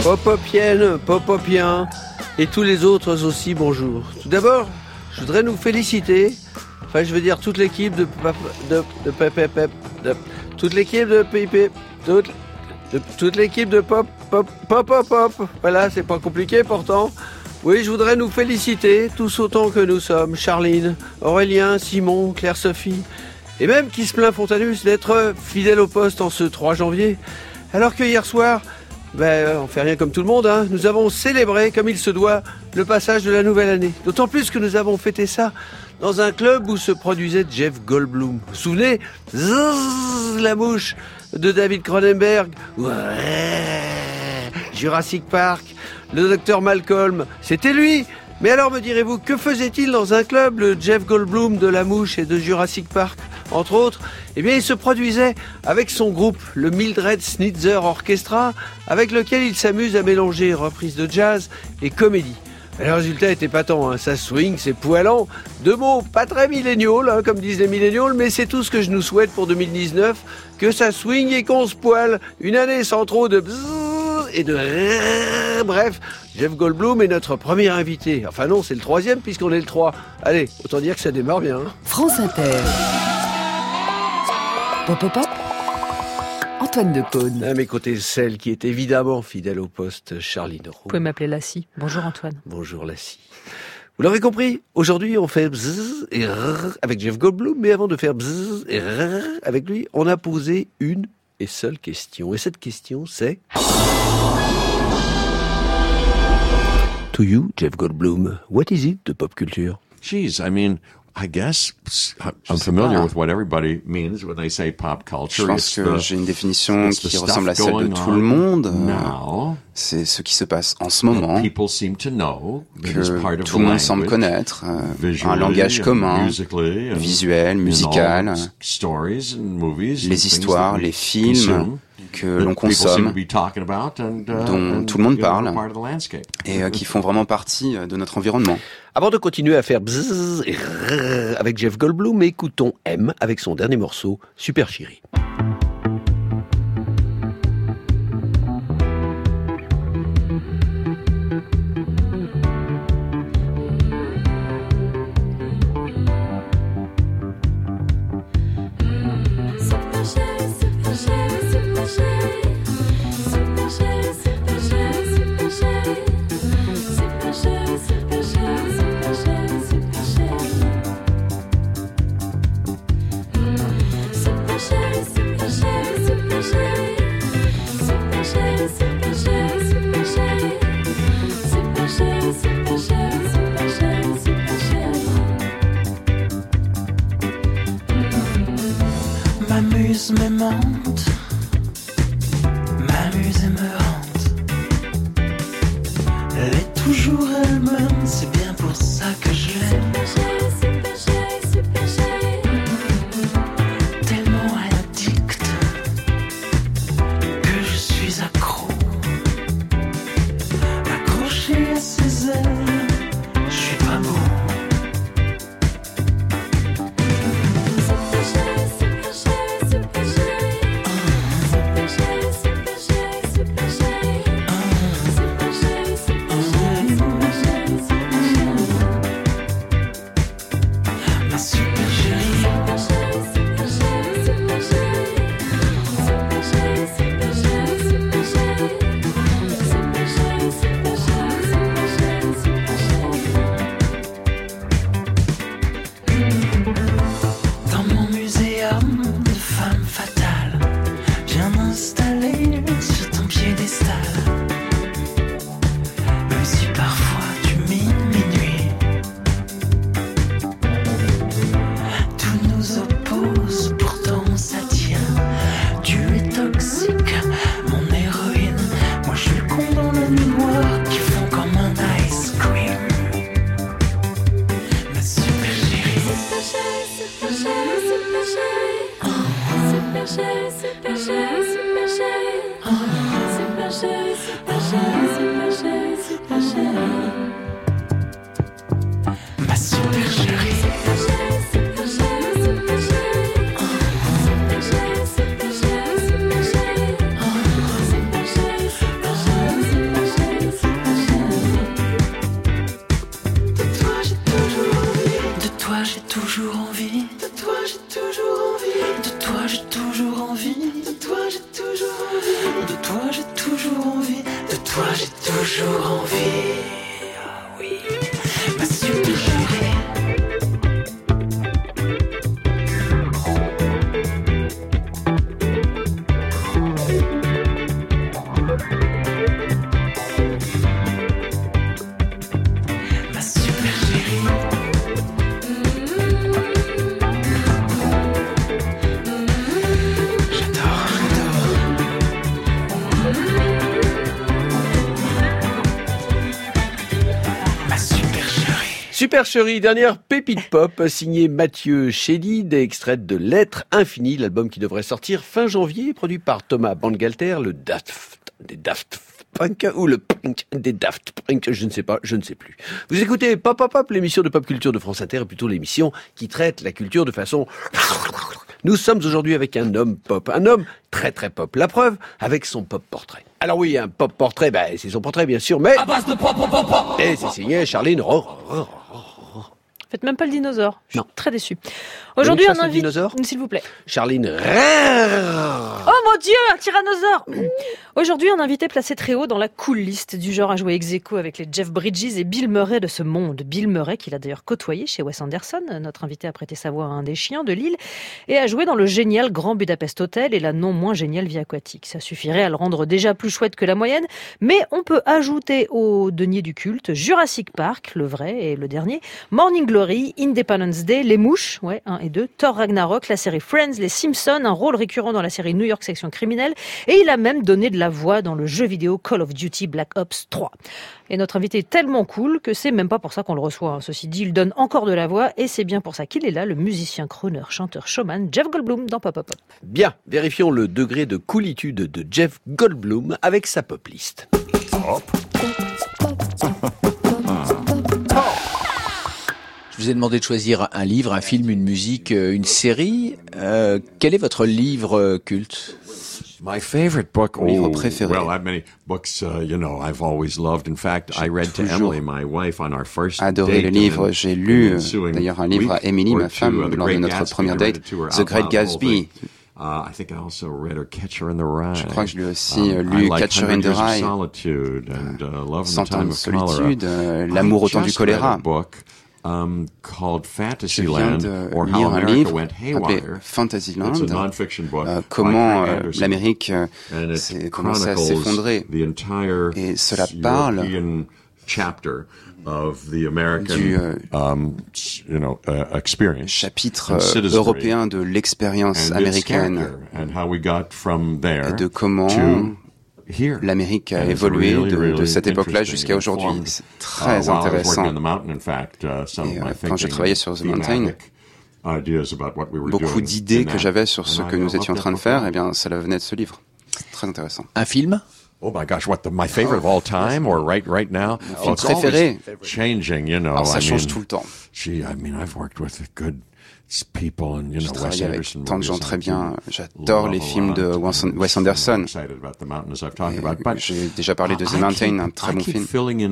Popopienne, popopien et tous les autres aussi, bonjour. Tout d'abord, je voudrais nous féliciter, je veux dire toute l'équipe toute l'équipe de PIP, toute l'équipe de pop. Voilà, c'est pas compliqué pourtant. Oui, je voudrais nous féliciter, tous autant que nous sommes, Charline, Aurélien, Simon, Claire-Sophie, et même qui se plaint Fontanus d'être fidèle au poste en ce 3 janvier, alors que hier soir, on fait rien comme tout le monde, hein. Nous avons célébré, comme il se doit, le passage de la nouvelle année. D'autant plus que nous avons fêté ça dans un club où se produisait Jeff Goldblum. Vous vous souvenez ? Zzzz, la mouche de David Cronenberg. Ouais, Jurassic Park, le docteur Malcolm, c'était lui. Mais alors me direz-vous, que faisait-il dans un club, le Jeff Goldblum de la mouche et de Jurassic Park ? Entre autres, il se produisait avec son groupe, le Mildred Snitzer Orchestra, avec lequel il s'amuse à mélanger reprises de jazz et comédie. Et le résultat était patent, hein. Ça swing, c'est poilant. 2 mots pas très milléniaux, hein, comme disent les milléniaux, mais c'est tout ce que je nous souhaite pour 2019, que ça swing et qu'on se poile. Une année sans trop de bzzz et de rrrr. Bref, Jeff Goldblum est notre premier invité. Enfin non, c'est le 3e puisqu'on est le 3. Allez, autant dire que ça démarre bien. Hein. France Inter. Pop, pop, pop. Antoine Decaune. À mes côtés, celle qui est évidemment fidèle au poste, Charline Roux. Vous pouvez m'appeler Lassie. Bonjour Antoine. Bonjour Lassie. Vous l'aurez compris, aujourd'hui on fait bzzz et rrr avec Jeff Goldblum, mais avant de faire bzzz et rrr avec lui, on a posé une et seule question. Et cette question c'est... To you, Jeff Goldblum, what is it, the pop culture? Geez, I guess I'm familiar with what everybody means when they say pop culture. Je pense que j'ai une définition qui ressemble à celle de tout le monde. C'est ce qui se passe en ce moment, que tout le monde semble connaître, un langage commun, visuel, musical, les histoires, les films que l'on consomme, dont tout le monde parle, et qui font vraiment partie de notre environnement. Avant de continuer à faire bzzz et rrr avec Jeff Goldblum, écoutons M avec son dernier morceau, Super Chérie. M'amuse, me monte, m'amuse et me hante. Elle est toujours elle-même, c'est bien pour ça que je l'aime. Tellement addict que je suis accro, accroché à ses ailes, je suis pas beau. toi j'ai toujours envie, de toi j'ai toujours envie, de toi j'ai toujours envie. Ah oui, ma super chérie. Super Chérie, dernière pépite pop signée Mathieu Chédid, extraite de Lettres Infinies, l'album qui devrait sortir fin janvier, produit par Thomas Bangalter, le Daft Punk ou le Punk des Daft Punk, je ne sais pas, je ne sais plus. Vous écoutez Pop Pop Pop, l'émission de pop culture de France Inter, et plutôt l'émission qui traite la culture de façon... Nous sommes aujourd'hui avec un homme pop, un homme très très pop. La preuve, avec son pop portrait. Alors oui, un pop portrait, c'est son portrait bien sûr, mais... À base de pop, pop, pop, pop. Et c'est signé Charline Faites même pas le dinosaure. Je suis Non. très déçue. Aujourd'hui, on invite... dinosaure S'il vous plaît. Charline Oh mon Dieu, un tyrannosaure. Aujourd'hui, un invité placé très haut dans la cool list du genre à jouer ex-aequo avec les Jeff Bridges et Bill Murray de ce monde. Bill Murray, qu'il a d'ailleurs côtoyé chez Wes Anderson. Notre invité a prêté sa voix à un des chiens de l'île et a joué dans le génial Grand Budapest Hotel et la non moins géniale Vie aquatique. Ça suffirait à le rendre déjà plus chouette que la moyenne, mais on peut ajouter au denier du culte Jurassic Park, le vrai et le dernier, Morning Glory, Independence Day, Les Mouches, 1 et 2, Thor Ragnarok, la série Friends, Les Simpsons, un rôle récurrent dans la série New York Section Criminelle, et il a même donné de la voix dans le jeu vidéo Call of Duty Black Ops 3. Et notre invité est tellement cool que c'est même pas pour ça qu'on le reçoit. Ceci dit, il donne encore de la voix et c'est bien pour ça qu'il est là, le musicien, crooner, chanteur, showman, Jeff Goldblum dans Pop Pop Pop. Bien, vérifions le degré de coolitude de Jeff Goldblum avec sa pop list. Je vous ai demandé de choisir un livre, un film, une musique, une série. Quel est votre livre culte? My favorite book, livre préféré. Well, I have many books, I've always loved. In fact, I read to Emily, my wife, on our first date. Adoré le livre. J'ai lu d'ailleurs un livre à Emily, ma femme, lors de notre première date, The Great Gatsby. I think I also read her Catcher in the Rye. Je crois que je lui ai aussi lu Catcher in the Rye. 100 ans de solitude, L'amour au temps du choléra. Je viens de lire un livre appelé Fantasyland, comment l'Amérique s'est commencé à s'effondrer. Et cela parle du chapitre européen de l'expérience américaine et de comment l'Amérique a évolué de cette époque-là jusqu'à aujourd'hui. C'est très intéressant. Et quand je travaillais sur The Mountain, beaucoup d'idées que j'avais sur ce que nous étions en train de faire, cela venait de ce livre. C'est très intéressant. Un film? Oh my gosh, my favorite of all time or right now? Film préféré? Changing, Alors ça change tout le temps. I've worked with good people and je travaille avec tant de gens très bien. J'adore les films de Wes Anderson. J'ai déjà parlé de The Mountain, un très bon film.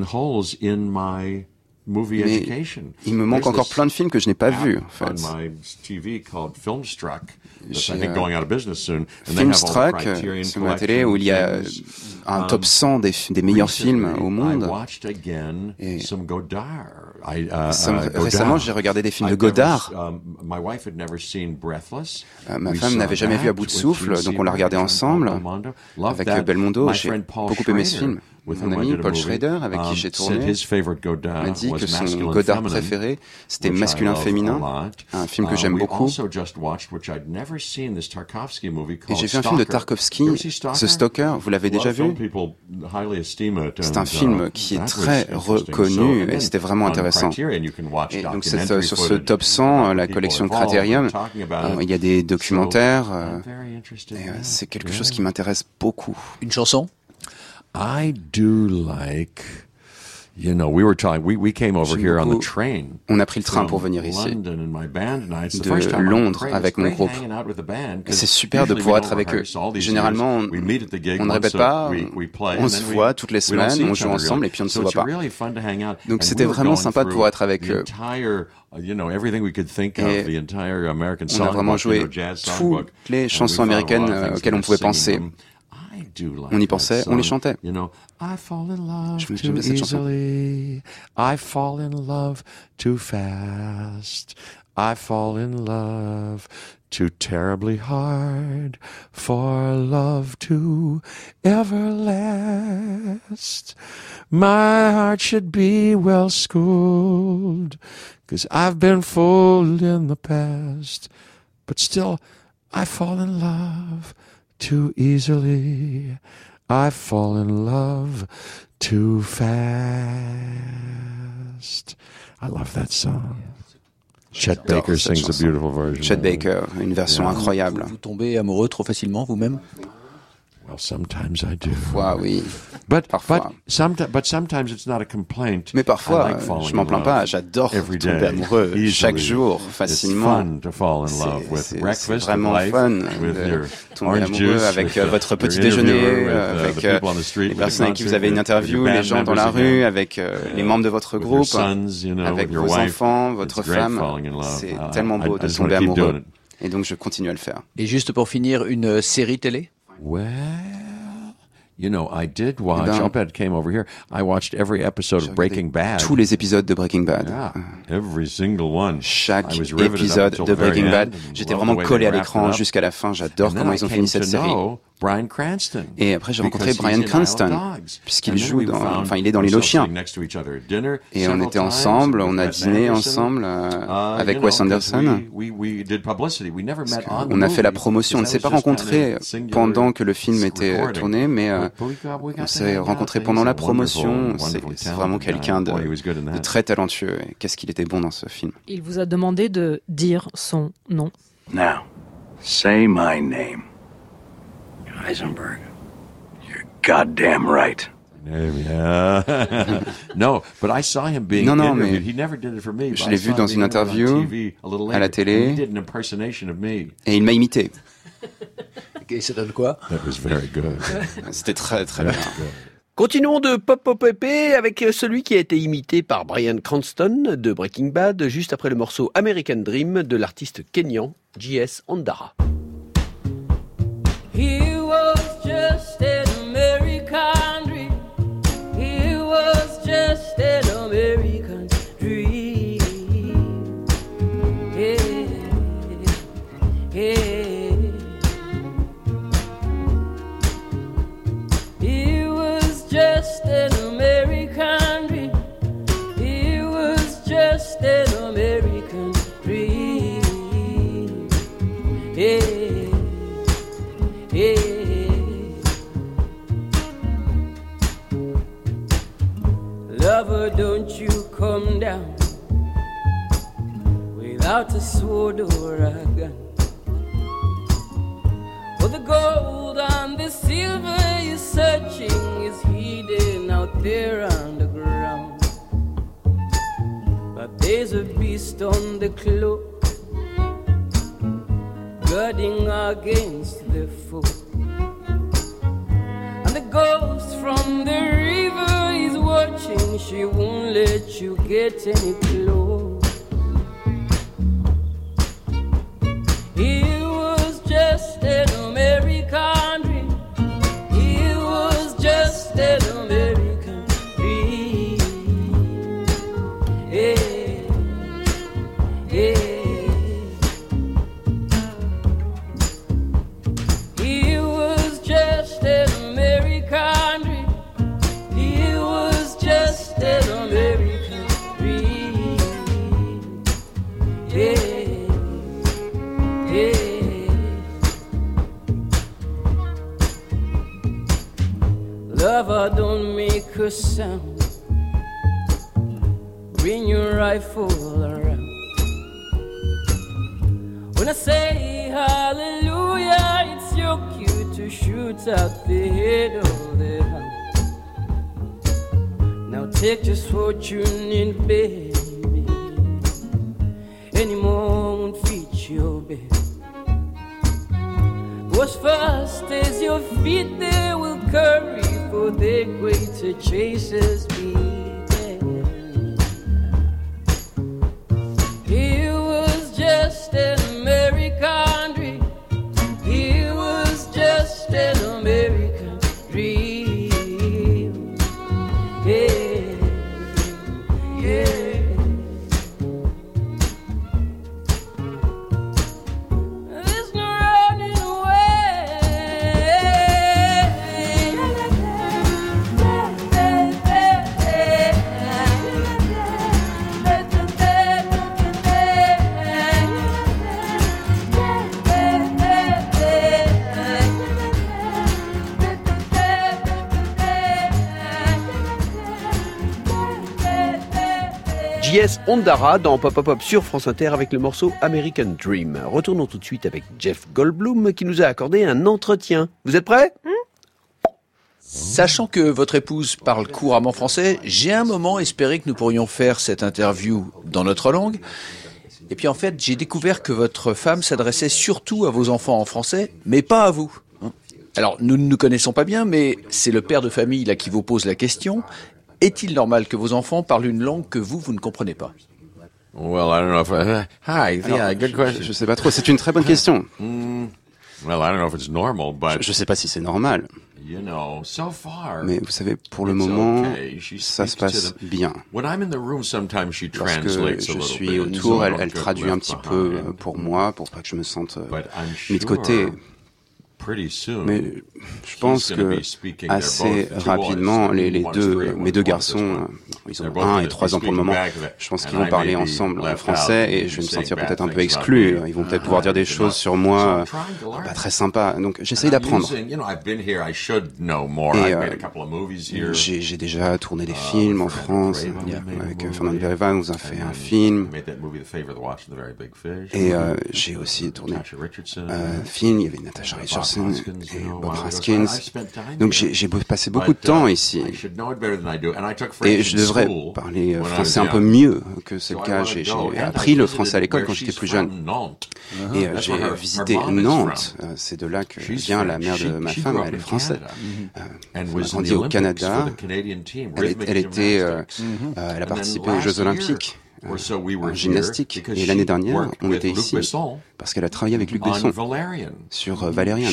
Mais il me manque encore plein de films que je n'ai pas vus, en fait. Filmstruck, c'est ma télé où il y a un top 100 des meilleurs films au monde. Et récemment, j'ai regardé des films de Godard. Ma femme n'avait jamais vu À bout de souffle, donc on l'a regardé ensemble avec Belmondo. J'ai beaucoup aimé ce film. Mon ami Paul Schrader, avec qui j'ai tourné, m'a dit que son Godard préféré, c'était Masculin-Féminin, un film que j'aime beaucoup. Et j'ai vu un film de Tarkovsky, The Stalker, vous l'avez déjà vu? C'est un film qui est très reconnu et c'était vraiment intéressant. Et donc sur ce top 100, la collection Criterion, il y a des documentaires, et c'est quelque chose qui m'intéresse beaucoup. Une chanson? I do like, You know, we came over here on the train. On a pris le train pour venir ici. De Londres avec mon groupe. Et c'est super de pouvoir être avec eux. Généralement, on ne répète pas, on se voit toutes les semaines, on joue ensemble et puis on ne se voit pas. Donc c'était vraiment sympa de pouvoir être avec eux. Et on a vraiment joué toutes les chansons américaines auxquelles on pouvait penser. On y pensait, on les chantait. Je m'aimais cette chanson. I fall in love too fast. I fall in love too terribly hard for love to ever last. My heart should be well schooled, 'cause I've been fooled in the past. But still, I fall in love too easily. I fall in love too fast. I love that song. Chet Baker sings a beautiful version. Chet Baker, une version incroyable. Vous tombez amoureux trop facilement vous-même? Well, sometimes I do. Parfois, oui. Parfois. But sometimes it's not a complaint. Mais parfois, je m'en plains pas. J'adore tomber amoureux chaque jour, facilement. C'est vraiment fun de tomber amoureux avec votre petit déjeuner, avec les personnes avec qui vous avez une interview, les gens dans la rue, avec les membres de votre groupe, avec vos enfants, votre femme. C'est tellement beau de tomber amoureux. Et donc, je continue à le faire. Et juste pour finir, une série télé? Well, you know, I did watch. Jumphead came over here. I watched every episode of Breaking Bad. Tous les épisodes de Breaking Bad. Yeah, every single one. Chaque épisode de Breaking Bad. J'étais vraiment collé à l'écran jusqu'à la fin. J'adore comment ils ont fini cette série. Bryan Cranston. Et après, j'ai rencontré Bryan Cranston, puisqu'il joue il est dans Les Chiens. Et on était ensemble, on a dîné ensemble avec Wes Anderson. On a fait la promotion. On ne s'est pas rencontrés pendant que le film était tourné, mais on s'est rencontrés pendant la promotion. C'est vraiment quelqu'un de très talentueux. Et qu'est-ce qu'il était bon dans ce film. Il vous a demandé de dire son nom. Now, say my name. Heisenberg, you're goddamn right. Yeah. No, but I saw him being interviewed. He never did it for me. Je l'ai vu dans une interview à la télé. He did an impersonation of me. Et il m'a imité. Et ça donne quoi? That was very good. C'était très très bien. Continuons de pop-pop-pépé avec celui qui a été imité par Bryan Cranston de Breaking Bad juste après le morceau American Dream de l'artiste kényan J.S. Ondara. He was just an American dream. He was just an American dream. Yeah, yeah. He was just an American dream. He was just an American dream. Yeah. Yeah. Lover, don't you come down without a sword or a gun. For the gold and the silver you're searching is hidden out there underground. But there's a beast on the cloak guarding against the foe. And the ghost from the river is watching. She won't let you get any close. He was just an American dream. He was just an American dream. Yeah, yeah. Lover, don't make a sound. Bring your rifle around. When I say hallelujah, it's your cue to shoot out the head of the hound. Now take just what you need, baby. Anymore won't fit your bed. What's first is your feet, they will curry, for the greater chasers be. He was just an American dream. He was just an American dream. Yeah, yeah. There's no running J.S. Ondara dans Pop Pop Pop sur France Inter avec le morceau American Dream. Retournons tout de suite avec Jeff Goldblum qui nous a accordé un entretien. Vous êtes prêts ? Sachant que votre épouse parle couramment français, j'ai un moment espéré que nous pourrions faire cette interview dans notre langue. Et puis en fait, j'ai découvert que votre femme s'adressait surtout à vos enfants en français, mais pas à vous. Alors, nous ne nous connaissons pas bien, mais c'est le père de famille là qui vous pose la question. Est-il normal que vos enfants parlent une langue que vous ne comprenez pas? Well, I don't know if Alors, good question. Je sais pas trop, c'est une très bonne question. Well, I don't know if it's normal, but Je sais pas si c'est normal, you know, so far, mais vous savez, pour le it's moment, okay. She ça se speaks to passe them. bien. When I'm in the room, sometimes she Lorsque translates a je little suis bit, autour, so I elle don't get traduit un left petit peu behind. pour moi, pour pas que je me sente But I'm mis de côté. sure pretty soon, Mais je pense que assez rapidement, mes deux garçons, ils ont 1 et 3 ans pour le moment, je pense qu'ils vont parler ensemble en français et je vais me sentir peut-être un peu exclu. Ils vont peut-être pouvoir dire des choses sur moi pas très sympas. Donc j'essaye d'apprendre. Et j'ai déjà tourné des films en France. Avec Fernand Béréva, on nous a fait un film. Et j'ai aussi tourné un film, il y avait Natasha Richardson et Bob Hoskins. Donc j'ai passé beaucoup de temps ici. Et je devrais parler français un peu mieux que c'est le cas. J'ai appris le français à l'école quand j'étais plus jeune. Et j'ai visité Nantes. C'est de là que vient la mère de ma femme. Elle est française. Elle a grandi au Canada. Elle a participé aux Jeux Olympiques. En gymnastique. Et l'année dernière, on était ici parce qu'elle a travaillé avec Luc Besson sur Valérian.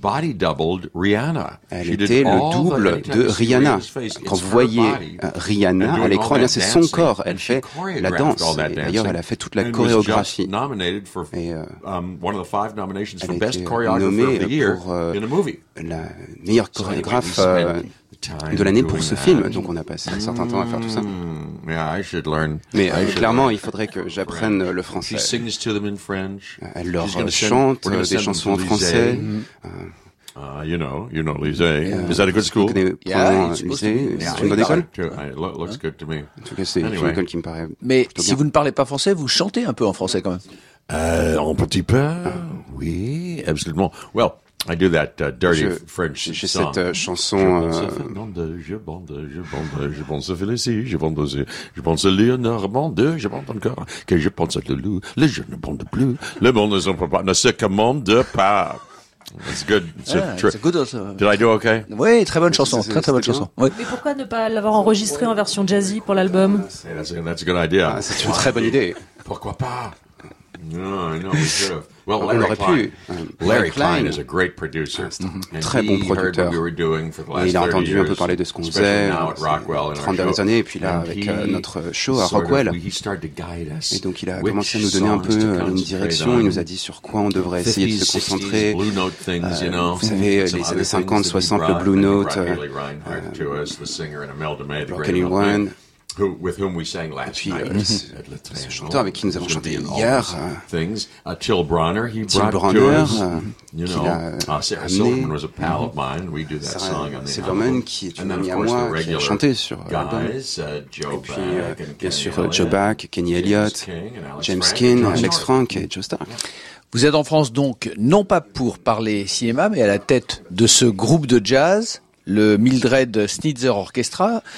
Elle était le double de Rihanna. Quand vous voyez Rihanna à l'écran, c'est son corps. Elle fait la danse. Et d'ailleurs, elle a fait toute la chorégraphie. Et elle a été nommée pour la meilleure chorégraphe de l'année pour ce film. Donc on a passé un certain temps à faire tout ça. Mais clairement, il faudrait que j'apprenne le français. Elle leur chante des chansons en français. You know, Lisée. Is that a good school? Lisée, c'est une bonne école? Looks good to me. En tout cas, c'est une école qui me paraît Mais si vous ne parlez pas français, vous chantez un peu en français quand même. Un petit peu, oui, absolument. Well, I do that dirty French j'ai song. cette chanson. Je pense à Félicie, je pense à Léonard Bande, je pense encore que je pense à Loulou, le je ne bande plus, le monde ne se commande pas. That's good. C'est good also. Did I do okay? Oui, très bonne chanson, très bonne chanson. Oui. Mais pourquoi ne pas l'avoir enregistré en version jazzy pour l'album? That's a good idea. C'est une très bonne idée. Pourquoi pas? No, I know we should have. Well, On aurait pu. Larry Klein is a great producer. Très bon producteur. Et il a entendu un peu parler de ce qu'on faisait 30 dernières années, et puis là, avec notre show à Rockwell. Et donc il a commencé à nous donner un peu une direction, il nous a dit sur quoi on devrait essayer de se concentrer. Vous savez, les années 50, 60, le Blue Note, Broken in One. Et puis ce chanteur avec qui nous avons chanté hier, Till Bronner, qui l'a amené, Sarah Silverman, qui est une amie à moi, qui a chanté sur l'album. Et puis bien sûr Joe Back, Kenny Elliott, James King, Alex Frank et Joe Stark. Vous êtes en France donc non pas pour parler cinéma, mais à la tête de ce groupe de jazz, le Mildred Snitzer Orchestra.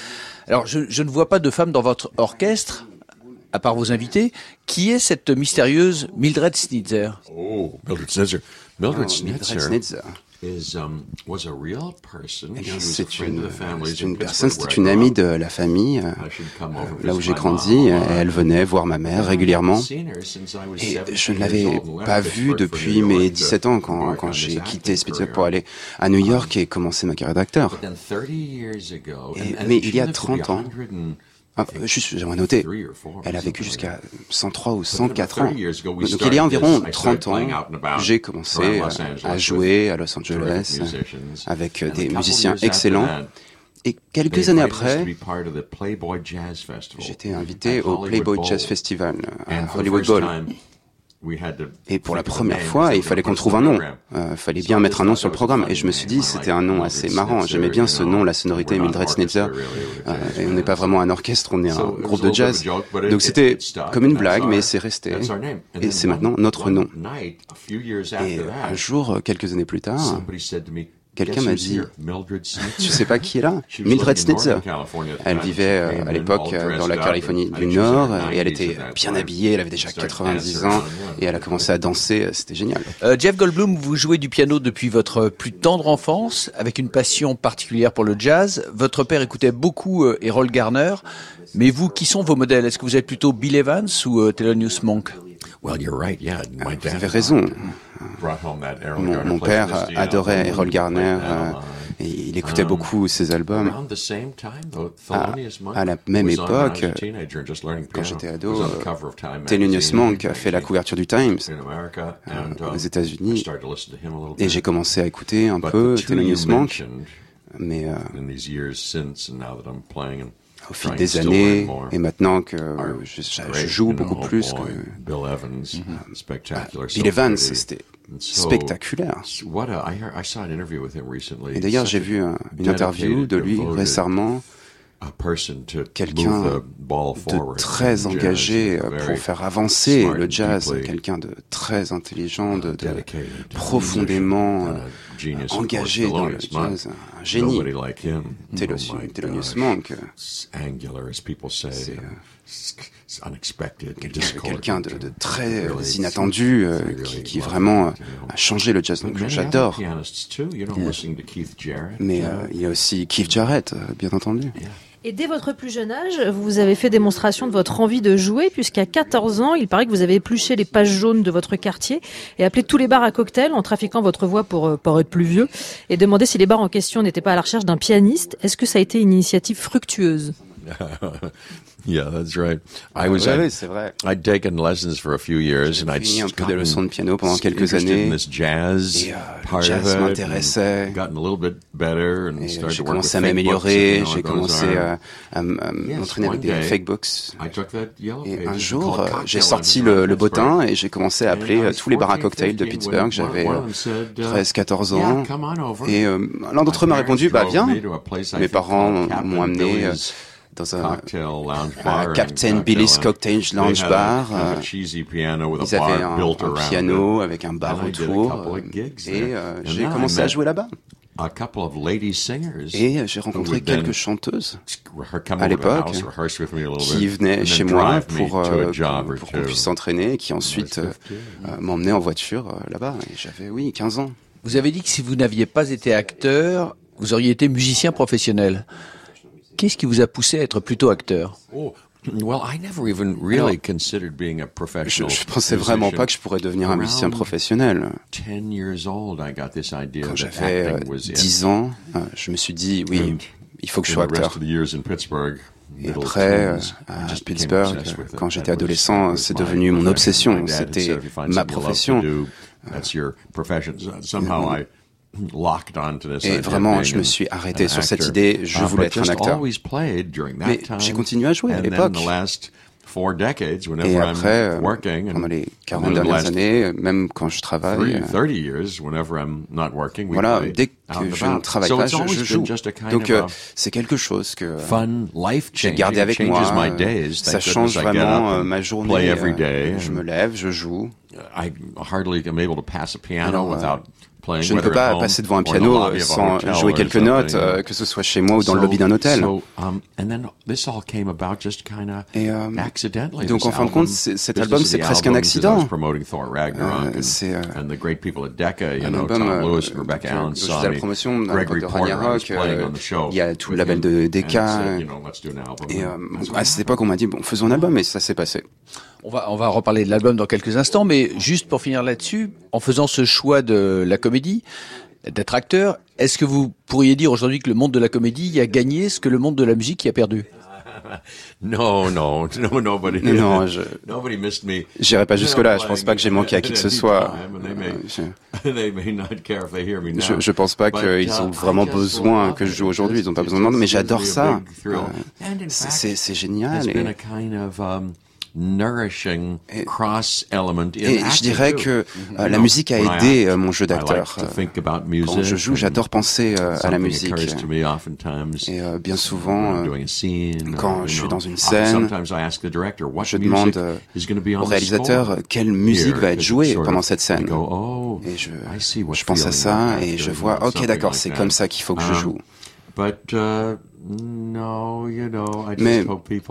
Alors, je ne vois pas de femme dans votre orchestre, à part vos invités. Qui est cette mystérieuse Mildred Snitzer? Oh, Mildred Snitzer. Mildred Snitzer. Was a real person. Eh bien, c'est une personne, c'était une amie de la famille, là où j'ai grandi. Elle venait voir ma mère régulièrement. Et je ne l'avais pas vue depuis mes 17 ans, quand j'ai quitté Spitzberg pour aller à New York et commencer ma carrière d'acteur. Mais il y a 30 ans, juste, j'aimerais noter, elle a vécu jusqu'à 103 ou 104 ans. Donc il y a environ 30 ans, j'ai commencé à jouer à Los Angeles avec des musiciens excellents. Et quelques années après, j'étais invité au Playboy Jazz Festival à Hollywood Bowl. Et pour la première fois, il fallait qu'on trouve un nom. Il fallait bien mettre un nom sur le programme. Et je me suis dit, c'était un nom assez marrant. J'aimais bien ce nom, la sonorité Mildred Snitzer. Et on n'est pas vraiment un orchestre, on est un groupe de jazz. Donc c'était comme une blague, mais c'est resté. Et c'est maintenant notre nom. Et un jour, quelques années plus tard, quelqu'un m'a dit, tu sais pas qui est là? Mildred Snitzer. Elle vivait à l'époque dans la Californie du Nord et elle était bien habillée, elle avait déjà 90 ans et elle a commencé à danser, c'était génial. Jeff Goldblum, vous jouez du piano depuis votre plus tendre enfance, avec une passion particulière pour le jazz. Votre père écoutait beaucoup Errol Garner, mais vous, qui sont vos modèles? Est-ce que vous êtes plutôt Bill Evans ou Thelonious Monk? Vous avez raison. Mon père adorait Errol Garner et il écoutait beaucoup ses albums. À la même époque, quand j'étais ado, Thelonious Monk a fait la couverture du Times aux États-Unis et j'ai commencé à écouter un peu Thelonious Monk, mais au fil des années, et maintenant que je joue beaucoup plus que Bill Evans, c'était spectaculaire. Et d'ailleurs, j'ai vu une interview de lui récemment, quelqu'un de très engagé pour faire avancer le jazz, quelqu'un de très intelligent, de profondément engagé dans le jazz, un génie. Thelonious Monk, c'est quelqu'un de très inattendu qui vraiment a changé le jazz. Donc j'adore. Mais il y a aussi Keith Jarrett, bien entendu. Et dès votre plus jeune âge, vous avez fait démonstration de votre envie de jouer, puisqu'à 14 ans, il paraît que vous avez épluché les pages jaunes de votre quartier et appelé tous les bars à cocktail en trafiquant votre voix pour paraître plus vieux et demandé si les bars en question n'étaient pas à la recherche d'un pianiste. Est-ce que ça a été une initiative fructueuse? Yeah, that's right. Oui, c'est vrai. I'd taken lessons for a few years, and I'd pris un peu des leçons de piano pendant quelques années. Jazz, et le jazz m'intéressait. Et j'ai commencé à m'améliorer, j'ai commencé à m'entraîner avec des fake books. Et un jour, j'ai sorti le bottin et j'ai commencé à appeler tous les bars à cocktail de Pittsburgh. J'avais 13-14 ans. Et l'un d'entre eux m'a répondu, bah viens. Mes parents m'ont amené dans un Captain Billy's Cocktail Lounge Bar. Ils avaient un piano avec un bar autour et j'ai commencé à jouer là-bas. Et j'ai rencontré quelques chanteuses à l'époque qui venaient chez moi pour qu'on puisse s'entraîner et qui ensuite m'emmenaient en voiture là-bas. Et j'avais, 15 ans. Vous avez dit que si vous n'aviez pas été acteur, vous auriez été musicien professionnel. Qu'est-ce qui vous a poussé à être plutôt acteur? Je pensais vraiment pas que je pourrais devenir un musicien professionnel. Quand j'avais 10 ans, je me suis dit, il faut que je sois acteur. Et après, à Pittsburgh, quand j'étais adolescent, c'est devenu mon obsession. C'était ma profession. Et vraiment, je me suis arrêté sur cette idée, je voulais être un acteur. Mais j'ai continué à jouer à l'époque. Et après, pendant les 40 dernières années, même quand je travaille, voilà, dès que je ne travaille pas, je joue. Donc c'est quelque chose que j'ai gardé avec moi. Ça change vraiment ma journée. Je me lève, je joue. I hardly am able to pass a piano without playing. Je ne peux pas passer devant un piano sans jouer quelques notes, que ce soit chez moi ou dans le lobby d'un hôtel. Et donc en fin de compte, cet album c'est presque un accident. C'est un album où je faisais la promotion d'un album de Ragnarok. Il y a tout le label de Decca. Et à cette époque, on m'a dit bon, faisons un album, et ça s'est passé. On va reparler de l'album dans quelques instants, mais juste pour finir là-dessus, en faisant ce choix de la comédie, d'être acteur, est-ce que vous pourriez dire aujourd'hui que le monde de la comédie a gagné ce que le monde de la musique y a perdu? Non, nobody missed me. J'irai pas jusque-là, je pense pas que j'ai manqué à qui que ce soit. Je pense pas qu'ils ont vraiment besoin que je joue aujourd'hui, ils ont pas besoin de moi, mais j'adore ça. C'est génial. Et je dirais que la musique a aidé mon jeu d'acteur. Quand je joue, j'adore penser à la musique. Et bien souvent, quand je suis dans une scène, je demande au réalisateur quelle musique va être jouée pendant cette scène. Et je pense à ça et je vois, ok, d'accord, c'est comme ça qu'il faut que je joue. Mais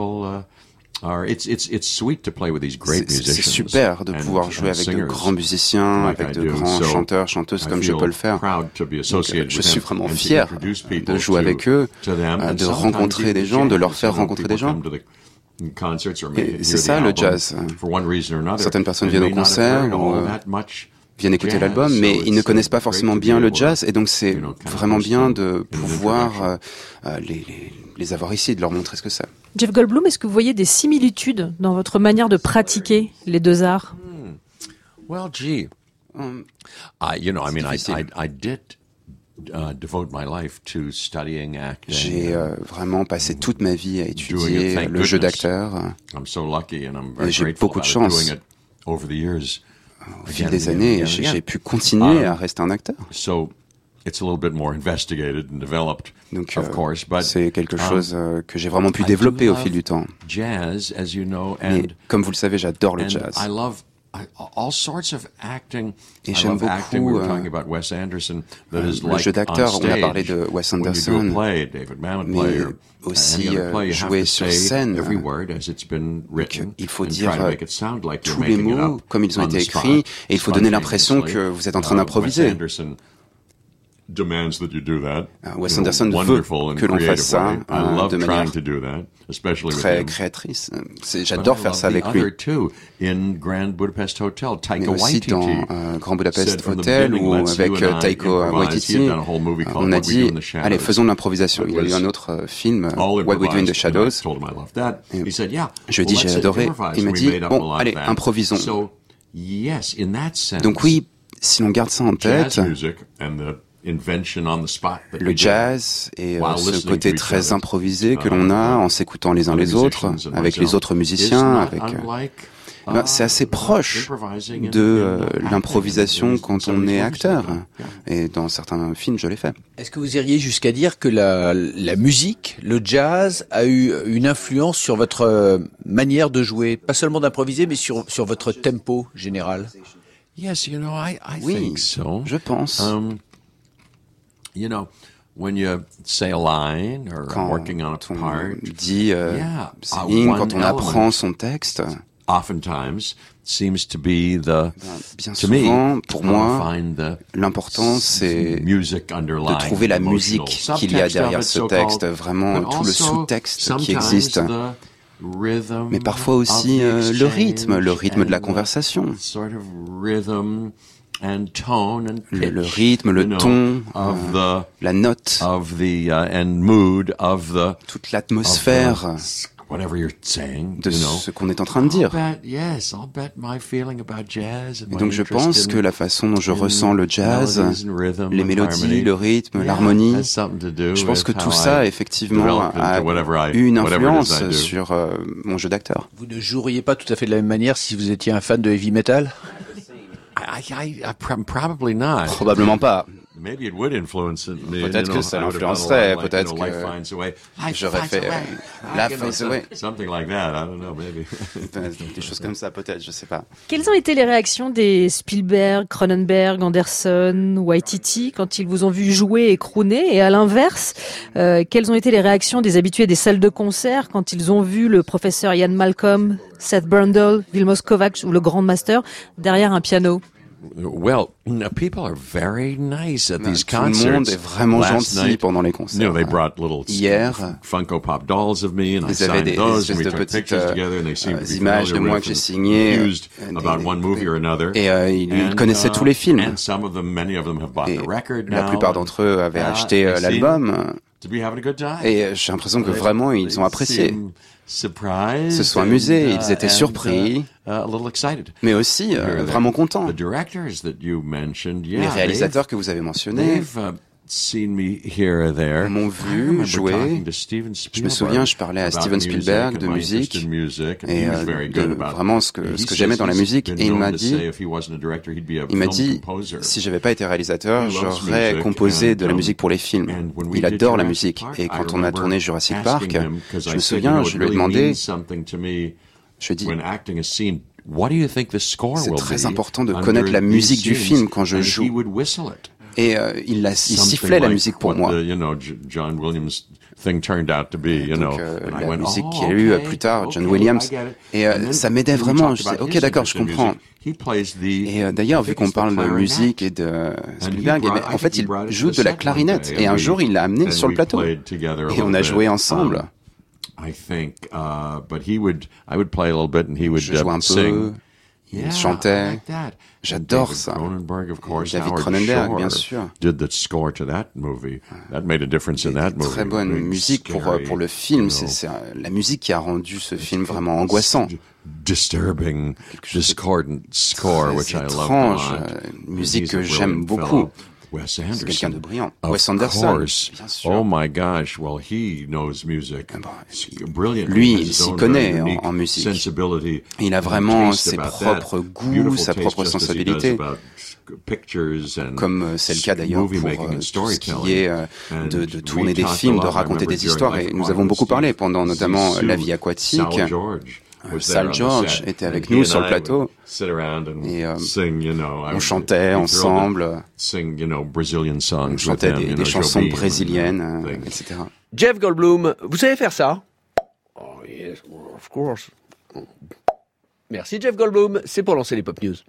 c'est super de pouvoir jouer avec de grands musiciens, avec de grands chanteurs, chanteuses comme je peux le faire. Donc, je suis vraiment fier de jouer avec eux, de rencontrer des gens, de leur faire rencontrer des gens. Et c'est ça le jazz. Certaines personnes viennent au concert ou viennent écouter l'album, mais ils ne connaissent pas forcément bien le jazz, et donc c'est vraiment bien de pouvoir les avoir ici et de leur montrer ce que c'est. Jeff Goldblum, est-ce que vous voyez des similitudes dans votre manière de pratiquer les deux arts? Well, gee, I did devote my life to studying acting. J'ai vraiment passé toute ma vie à étudier le jeu d'acteur. Et j'ai beaucoup de chance. Au fil des années, j'ai pu continuer à rester un acteur. Donc, c'est quelque chose que j'ai vraiment pu développer au fil du temps. Mais comme vous le savez, j'adore le jazz. Et j'aime beaucoup le jeu d'acteur. On a parlé de Wes Anderson, mais aussi jouer sur scène. Donc, il faut dire tous les mots comme ils ont été écrits, et il faut donner l'impression que vous êtes en train d'improviser. Wes Anderson veut que l'on fasse ça de manière très créatrice. J'adore faire ça avec lui. Mais aussi dans Grand Budapest Hotel ou avec Taika Waititi, on a dit « Allez, faisons de l'improvisation ». Il y a eu un autre film, What We Do in the Shadows. Et je lui ai dit « J'ai adoré ». Il m'a dit « Bon, allez, improvisons ». Donc oui, si l'on garde ça en tête, le jazz et ce côté très improvisé que l'on a en s'écoutant les uns les autres, avec les autres musiciens, c'est assez proche de l'improvisation quand on est acteur. Et dans certains films, je l'ai fait. Est-ce que vous iriez jusqu'à dire que la musique, le jazz, a eu une influence sur votre manière de jouer, pas seulement d'improviser, mais sur votre tempo général? Oui, think so. Je pense. When you say a line or working on a part, dit ligne, quand on apprend son texte, oftentimes seems to be bien souvent, pour moi, l'important c'est de trouver la musique qu'il y a derrière ce texte, vraiment tout le sous-texte qui existe. Mais parfois aussi le rythme de la conversation. Le rythme, le ton, la note, toute l'atmosphère de ce qu'on est en train de dire. Et donc je pense que la façon dont je ressens le jazz, les mélodies, le rythme, l'harmonie, je pense que tout ça effectivement a eu une influence sur mon jeu d'acteur. Vous ne joueriez pas tout à fait de la même manière si vous étiez un fan de heavy metal? Probably not. Probablement pas. Peut-être que ça l'influencerait, peut-être que j'aurais fait Life Finds a Way. Something like that, I don't know, maybe. Des choses comme ça, peut-être, je sais pas. Quelles ont été les réactions des Spielberg, Cronenberg, Anderson, Waititi quand ils vous ont vu jouer et crooner? Et à l'inverse, quelles ont été les réactions des habitués des salles de concert quand ils ont vu le professeur Ian Malcolm, Seth Brundle, Vilmos Kovacs ou le Grand Master derrière un piano? Well, people are very nice at these concerts. Tout le monde est vraiment gentil pendant les concerts. They brought little Funko Pop dolls of me, and I signed those, and we took pictures together, and they seemed to be images de moi que j'ai signées, about one movie or another. Et ils connaissaient tous les films. And some of them, many of them have bought the record now. La plupart d'entre eux avaient acheté l'album. To be having a good time. Et j'ai l'impression que vraiment ils ont apprécié. Surprised, se sont amusés, ils étaient surpris, mais aussi vraiment contents. Les réalisateurs que vous avez mentionnés m'ont vu jouer. Je me souviens, je parlais à Steven Spielberg de musique et de vraiment ce que j'aimais dans la musique. Et il m'a dit, si j'avais pas été réalisateur, j'aurais composé de la musique pour les films. Il adore la musique. Et quand on a tourné Jurassic Park, je me souviens, je lui ai demandé, je lui ai dit, c'est très important de connaître la musique du film quand je joue. Et il sifflait la musique pour moi. John Williams thing turned out to be, la musique qu'il y a eu plus tard, John Williams. Et ça m'aidait vraiment. Je disais, ok, d'accord, je comprends. Et d'ailleurs, vu qu'on parle de musique et de Spielberg, en fait, il joue de la clarinette. Et un jour, il l'a amené sur le plateau. Et on a joué ensemble. Je jouais un peu. Il chantait. J'adore ça. David Cronenberg, bien sûr. Très bonne musique pour le film. C'est la musique qui a rendu ce film vraiment angoissant. Disturbing, discordant score, which I love. Étrange, musique que j'aime beaucoup. C'est quelqu'un de brillant. Wes Anderson, bien sûr. Oh my gosh, well he knows music. Brilliant. Lui, il s'y connaît en musique. Il a vraiment ses propres goûts, sa propre sensibilité. Comme c'est le cas d'ailleurs pour tout ce qui est de tourner des films, de raconter des histoires. Et nous avons beaucoup parlé pendant notamment La vie aquatique. Sal George était avec nous sur le plateau et on chantait ensemble, on chantait des chansons brésiliennes, etc. Jeff Goldblum, vous savez faire ça? Oh yes, of course. Merci Jeff Goldblum, c'est pour lancer les Pop News.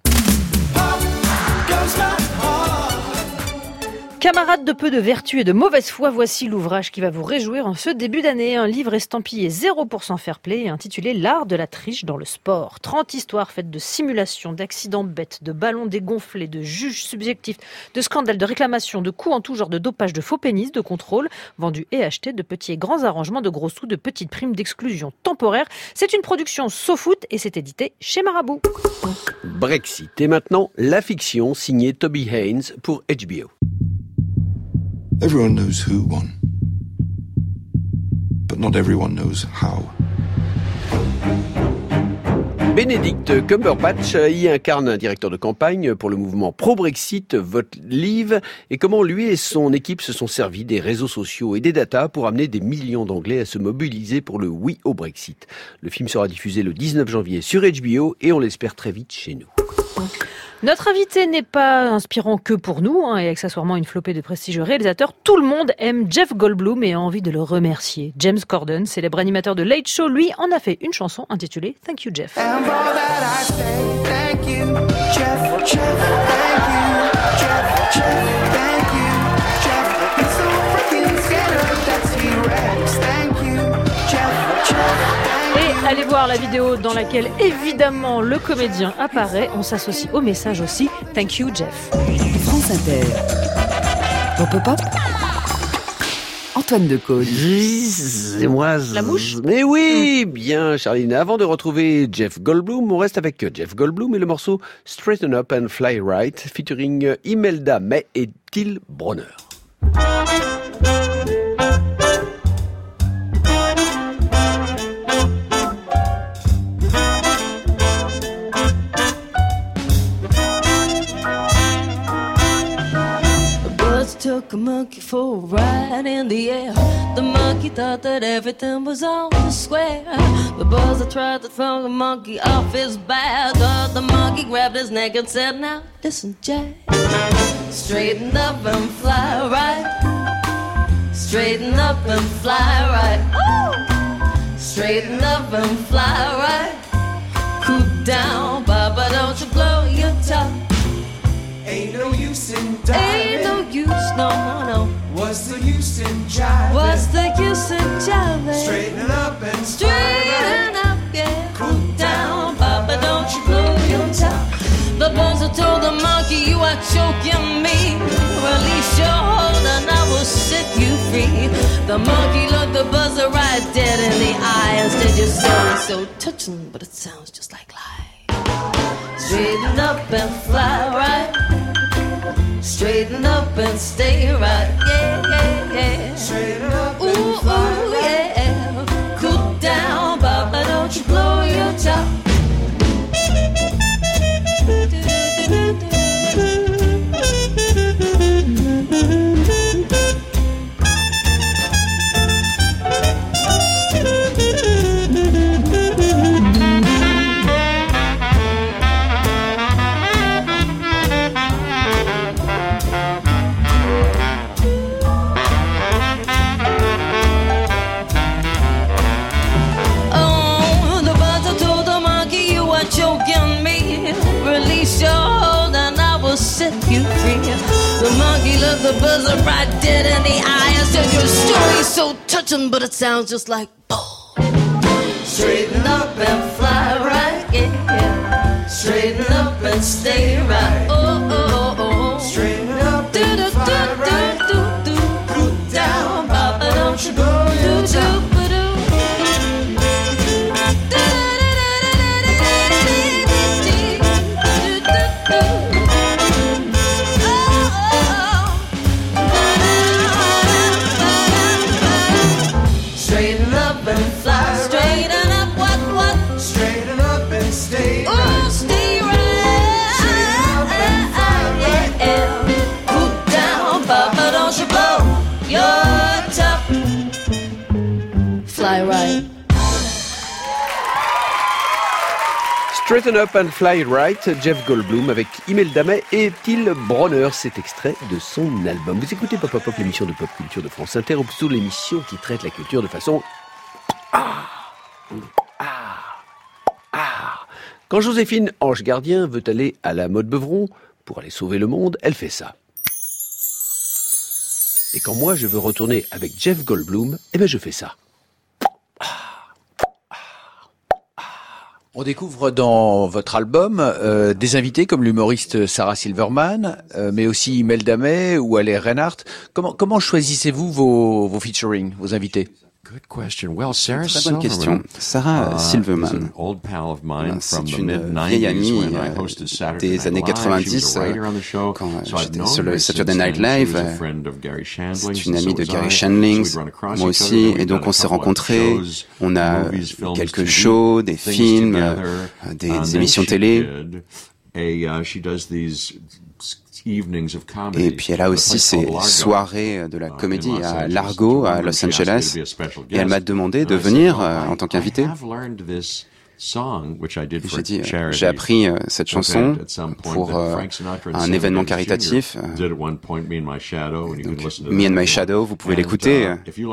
Camarades de peu de vertu et de mauvaise foi, voici l'ouvrage qui va vous réjouir en ce début d'année. Un livre estampillé 0% fair play et intitulé L'art de la triche dans le sport. 30 histoires faites de simulations, d'accidents bêtes, de ballons dégonflés, de juges subjectifs, de scandales, de réclamations, de coups en tout genre, de dopage, de faux pénis, de contrôle, vendus et achetés, de petits et grands arrangements, de gros sous, de petites primes d'exclusion temporaire. C'est une production SoFoot et c'est édité chez Marabout. Brexit et maintenant la fiction signée Toby Haynes pour HBO. Everyone knows who won, but not everyone knows how. Benedict Cumberbatch y incarne un directeur de campagne pour le mouvement pro-Brexit Vote Leave et comment lui et son équipe se sont servis des réseaux sociaux et des datas pour amener des millions d'Anglais à se mobiliser pour le oui au Brexit. Le film sera diffusé le 19 janvier sur HBO et on l'espère très vite chez nous. Notre invité n'est pas inspirant que pour nous, et accessoirement une flopée de prestigieux réalisateurs. Tout le monde aime Jeff Goldblum et a envie de le remercier. James Corden, célèbre animateur de Late Show, lui en a fait une chanson intitulée Thank You Jeff. Allez voir la vidéo dans laquelle évidemment le comédien apparaît. On s'associe au message aussi. Thank you Jeff. France Inter. Pop Pop. Antoine Decaune. C'est moi. La mouche. Mais oui, bien Charline. Avant de retrouver Jeff Goldblum, on reste avec Jeff Goldblum et le morceau Straighten Up and Fly Right featuring Imelda May et Till Brunner. in the air. The monkey thought that everything was all square. The buzzer tried to throw the monkey off his back. The monkey grabbed his neck and said, now listen, Jack. Straighten up and fly right. Straighten up and fly right. Ooh! Straighten up and fly right. Cool down, Baba, don't you blow your top. Ain't no use in diving. Ain't no use, no, no. What's the use in jiving? What's the use in jiving? Straighten up and straighten up, yeah. Cool down, Papa, don't you blow your top. The buzzer told the monkey, you are choking me. Release your hold and I will set you free. The monkey looked the buzzer right dead in the eye and said, your song is so touching, but it sounds just like lies. Straighten up and fly right. Straighten up and stay right. Yeah, yeah, yeah. Straighten up ooh, and fly ooh, right. Yeah. Cool down, Papa, don't you blow your top. Set you free. The monkey looked the buzzer right dead in the eye and said, your story's so touching, but it sounds just like bull. Straighten up and fly right, yeah. Straighten up and stay right. Oh, oh, oh, oh. Straighten up and fly right. Cool down, Papa, don't you blow your top. Straighten Up and Fly Right, Jeff Goldblum avec Imelda May et Till Bronner, cet extrait de son album. Vous écoutez Pop Pop Pop, l'émission de pop culture de France Inter, ou plutôt l'émission qui traite la culture de façon... Quand Joséphine, ange gardien, veut aller à la Mode Beuvron pour aller sauver le monde, elle fait ça. Et quand moi je veux retourner avec Jeff Goldblum, eh ben je fais ça. On découvre dans votre album des invités comme l'humoriste Sarah Silverman, mais aussi Imelda May ou Alain Reinhardt. Comment choisissez-vous vos featuring, vos invités? Good question. Well, Sarah très bonne question. Sarah Silverman, c'est une vieille amie des années 90 quand j'étais sur le Saturday Night Live. C'est une amie de Gary Shandling, moi aussi, et donc on s'est rencontrés. On a quelques shows, des films, des émissions télé. Et puis elle a aussi ses soirées de la comédie à Largo, à Los Angeles. Et elle m'a demandé de venir en tant qu'invité. J'ai dit, j'ai appris cette chanson pour un événement caritatif. Me and My Shadow, vous pouvez l'écouter.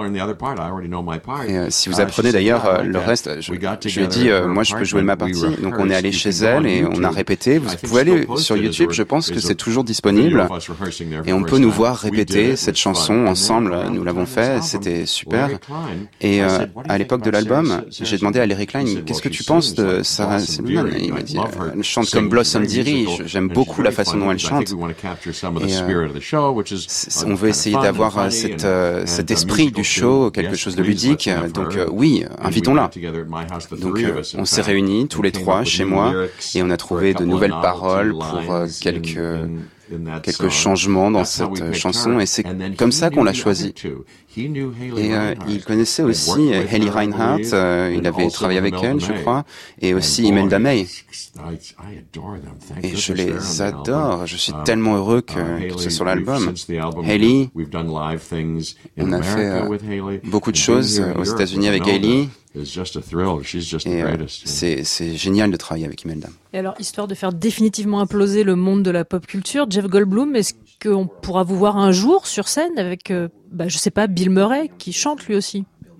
Et si vous apprenez d'ailleurs le reste, je lui ai dit, moi je peux jouer ma partie. Donc on est allé chez elle et on a répété. Vous pouvez aller sur YouTube, je pense que c'est toujours disponible. Et on peut nous voir répéter cette chanson ensemble. Nous l'avons fait, c'était super. Et à l'époque de l'album, j'ai demandé à Larry Klein, qu'est-ce que tu penses de Sarah Silverman? Et il m'a dit, elle chante comme Blossom Dearie. J'aime beaucoup la façon dont elle chante. Et on veut essayer d'avoir cet esprit du show, quelque chose de ludique. Donc oui, invitons-la. Donc on s'est réunis tous les trois chez moi et on a trouvé de nouvelles paroles pour quelques quelques changements dans cette chanson, et c'est comme ça qu'on l'a choisi. Et il connaissait aussi Haley Reinhardt, il avait travaillé avec elle, je crois, et aussi Imelda May. Et je les adore, je suis tellement heureux que c'est sur l'album. Haley, on a fait beaucoup de choses aux États-Unis avec Haley. Et c'est génial de travailler avec Imelda. Et alors, histoire de faire définitivement imploser le monde de la pop culture, Jeff Goldblum, est-ce qu'on pourra vous voir un jour sur scène avec, je sais pas, Bill Murray, qui chante lui aussi?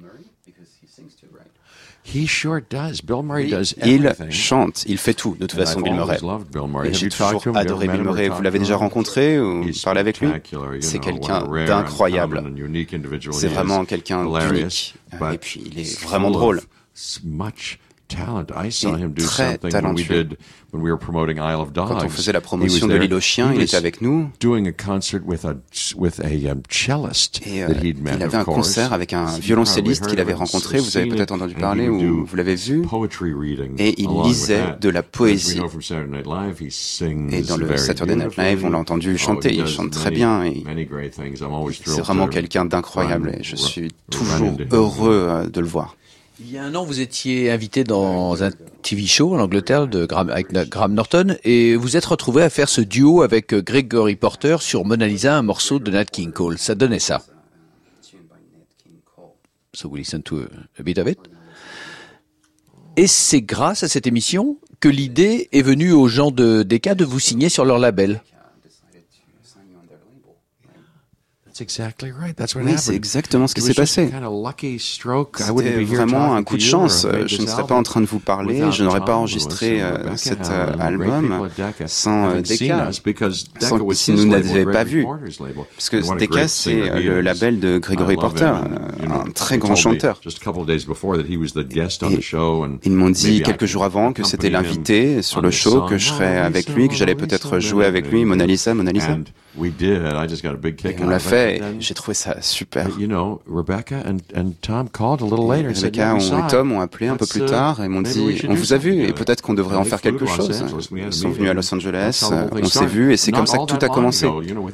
He sure does. Bill Murray does il everything. chante, il fait tout, de toute façon, Bill Murray. Et j'ai toujours adoré Bill Murray. Vous l'avez déjà rencontré ou parlé avec lui? C'est quelqu'un d'incroyable. C'est vraiment quelqu'un d'unique. Et puis, il est vraiment drôle. Très talentueux. Quand on faisait la promotion de l'île aux chiens, il était avec nous. Et il avait un concert avec un violoncelliste qu'il avait rencontré. Vous avez peut-être entendu parler ou vous l'avez vu. Et il lisait de la poésie. Et dans le Saturday Night Live, on l'a entendu chanter. Il chante très bien. Et c'est vraiment quelqu'un d'incroyable. Et je suis toujours heureux de le voir. Il y a un an, vous étiez invité dans un TV show en Angleterre avec Graham Norton et vous êtes retrouvé à faire ce duo avec Gregory Porter sur Mona Lisa, un morceau de Nat King Cole. Ça donnait ça. So we listen to a bit of it. Et c'est grâce à cette émission que l'idée est venue aux gens de Decca de vous signer sur leur label. Oui, c'est exactement ce qui s'est passé. C'était vraiment un coup de chance. Je ne serais pas en train de vous parler, je n'aurais pas enregistré cet album sans Decca, sans si nous n'avions pas vu. Parce que Decca, c'est le label de Gregory Porter, un très grand chanteur. Et ils m'ont dit quelques jours avant que c'était l'invité sur le show, que je serais avec lui, que j'allais peut-être jouer avec lui, Mona Lisa. Et on l'a fait. J'ai trouvé ça super. Rebecca et Tom ont appelé un peu plus tard et m'ont dit « On vous a vu et peut-être qu'on devrait en faire quelque chose. » Ils sont venus à Los Angeles, on s'est vu et c'est comme ça que tout a commencé.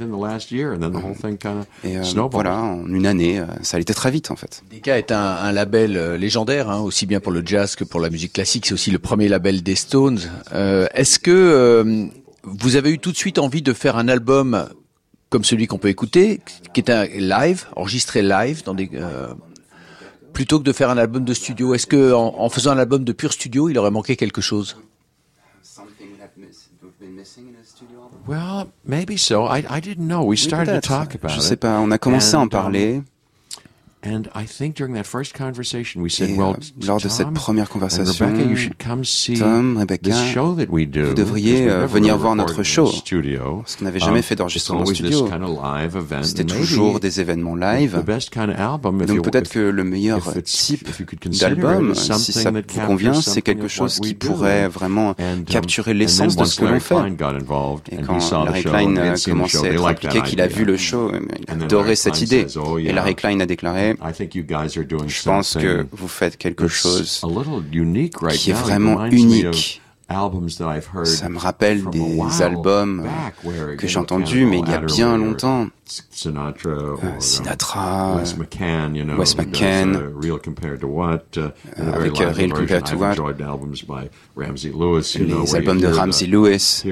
Et voilà, en une année, ça a été très vite en fait. Decca est un label légendaire, aussi bien pour le jazz que pour la musique classique. C'est aussi le premier label des Stones. Est-ce que vous avez eu tout de suite envie de faire un album comme celui qu'on peut écouter, qui est un live, enregistré live, plutôt que de faire un album de studio? Est-ce que en faisant un album de pur studio, il aurait manqué quelque chose? Well, maybe so. I didn't know. We started to talk about it. Je sais pas. On a commencé à en parler. Et lors de cette première conversation, Tom, Rebecca, vous devriez venir voir notre show, parce qu'on n'avait jamais fait d'enregistrement studio. C'était toujours des événements live. Donc peut-être que le meilleur type d'album, si ça vous convient, c'est quelque chose qui pourrait vraiment capturer l'essence de ce que l'on fait. Et quand Larry Klein a commencé à être impliqué, qu'il a vu le show, il a adoré cette idée. Et Larry Klein a déclaré: je pense que vous faites quelque chose qui est vraiment unique. Ça me rappelle des albums que j'ai entendus, mais il y a bien longtemps. Sinatra, Wes McCann, avec Real Compared to What, les albums de Ramsey Lewis.